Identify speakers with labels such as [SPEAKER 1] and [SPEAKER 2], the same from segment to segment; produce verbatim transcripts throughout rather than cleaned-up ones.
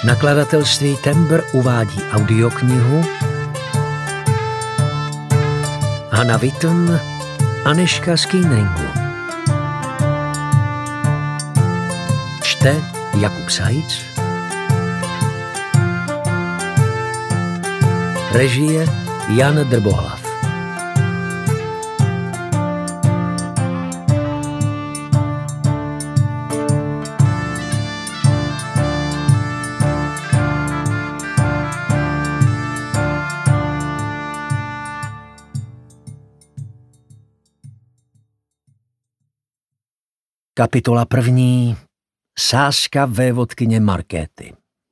[SPEAKER 1] Nakladatelství Tembr uvádí audioknihu Hana Witton, Anežka z Kýnringu. Čte Jakub Sajc. Režie Jan Drbohlav. Kapitola první. Sázka vévodkyně Markéty.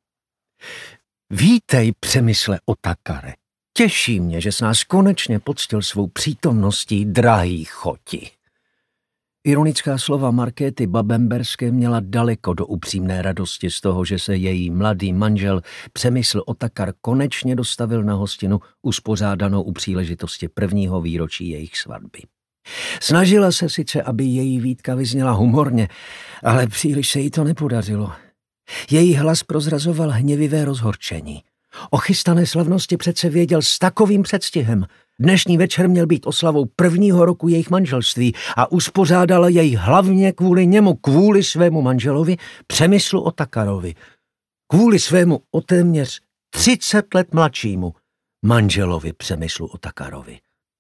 [SPEAKER 1] Vítej, Přemysle Otakare. Těší mě, že s nás konečně poctil svou přítomností, drahý choti. Ironická slova Markéty Babemberské měla daleko do upřímné radosti z toho, že se její mladý manžel Přemysl Otakar konečně dostavil na hostinu uspořádanou u příležitosti prvního výročí jejich svatby. Snažila se sice, aby její výtka vyzněla humorně, ale příliš se jí to nepodařilo. Její hlas prozrazoval hněvivé rozhorčení. O chystané slavnosti přece věděl s takovým předstihem. Dnešní večer měl být oslavou prvního roku jejich manželství a uspořádala jej hlavně kvůli němu, kvůli svému manželovi Přemyslu Otakarovi. Kvůli svému o téměř třicet let mladšímu manželovi Přemyslu Otakarovi.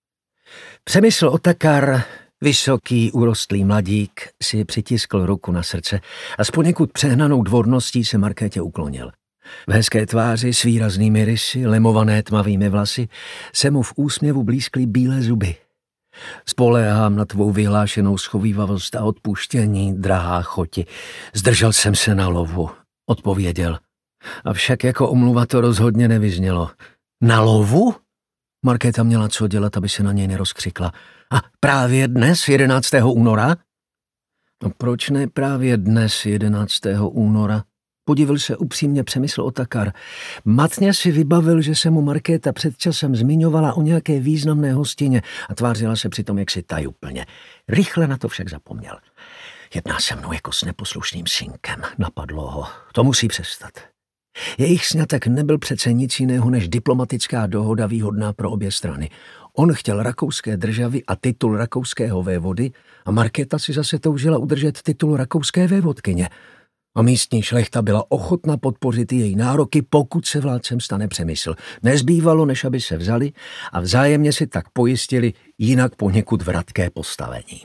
[SPEAKER 1] Přemysl Otakar, vysoký, urostlý mladík, si přitiskl ruku na srdce a s poněkud přehnanou dvorností se Markétě uklonil. V hezké tváři s výraznými rysy, lemované tmavými vlasy, se mu v úsměvu blízkly bílé zuby. Spoléhám na tvou vyhlášenou schovívavost a odpuštění, drahá choti. Zdržel jsem se na lovu, odpověděl. Avšak jako omluva to rozhodně nevyznělo. Na lovu? Markéta měla co dělat, aby se na něj nerozkřikla. A právě dnes, jedenáctého února? No proč ne právě dnes, jedenáctého února? Podivil se upřímně Přemysl Otakar. Matně si vybavil, že se mu Markéta před časem zmiňovala o nějaké významné hostině a tvářila se přitom jaksi tajuplně. Rychle na to však zapomněl. Jedná se mnou jako s neposlušným synkem, napadlo ho. To musí přestat. Jejich sňatek nebyl přece nic jiného než diplomatická dohoda výhodná pro obě strany. On chtěl rakouské državy a titul rakouského vévody a Markéta si zase toužila udržet titul rakouské vévodkyně. A místní šlechta byla ochotna podpořit její nároky, pokud se vládcem stane Přemysl. Nezbývalo, než aby se vzali a vzájemně si tak pojistili jinak poněkud vratké postavení.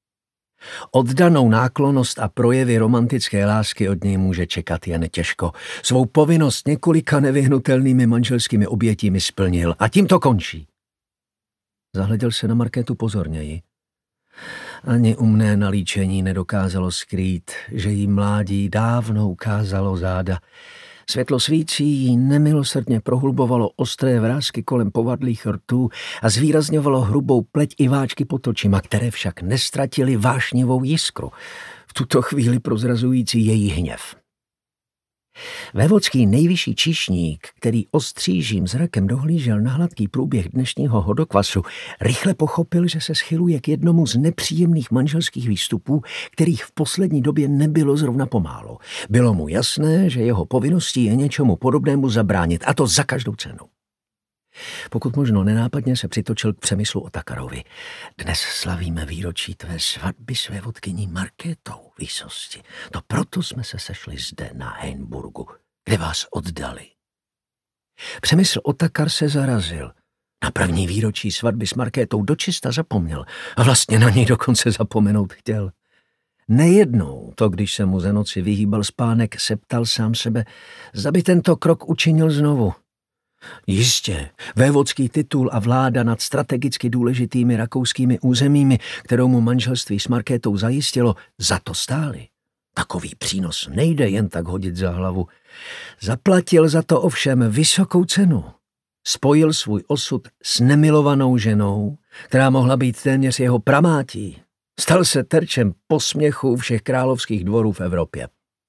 [SPEAKER 1] Oddanou náklonnost a projevy romantické lásky od něj může čekat jen těžko. Svou povinnost několika nevyhnutelnými manželskými obětími splnil a tím to končí. Zahleděl se na Markétu pozorněji. Ani umné nalíčení nedokázalo skrýt, že jí mládí dávno ukázalo záda. Světlo svící jí nemilosrdně prohlubovalo ostré vrásky kolem povadlých rtů a zvýrazňovalo hrubou pleť i váčky pod očima, které však nestratily vášnivou jiskru, v tuto chvíli prozrazující její hněv. Vévodský nejvyšší číšník, který ostřížím zrakem dohlížel na hladký průběh dnešního hodokvasu, rychle pochopil, že se schyluje k jednomu z nepříjemných manželských výstupů, kterých v poslední době nebylo zrovna pomálo. Bylo mu jasné, že jeho povinností je něčemu podobnému zabránit, a to za každou cenu. Pokud možno nenápadně se přitočil k Přemyslu Otakarovi. Dnes slavíme výročí tvé svatby s vévodkyní Markétou, výsosti. To proto jsme se sešli zde na Heimburgu, kde vás oddali. Přemysl Otakar se zarazil. Na první výročí svatby s Markétou dočista zapomněl a vlastně na něj dokonce zapomenout chtěl. Nejednou to, když se mu ze noci vyhýbal spánek, se ptal sám sebe, zda by tento krok učinil znovu. Jistě, vévodský titul a vláda nad strategicky důležitými rakouskými územími, kterou mu manželství s Markétou zajistilo, za to stáli. Takový přínos nejde jen tak hodit za hlavu. Zaplatil za to ovšem vysokou cenu. Spojil svůj osud s nemilovanou ženou, která mohla být téměř jeho pramátí. Stal se terčem posměchu všech královských dvorů v Evropě.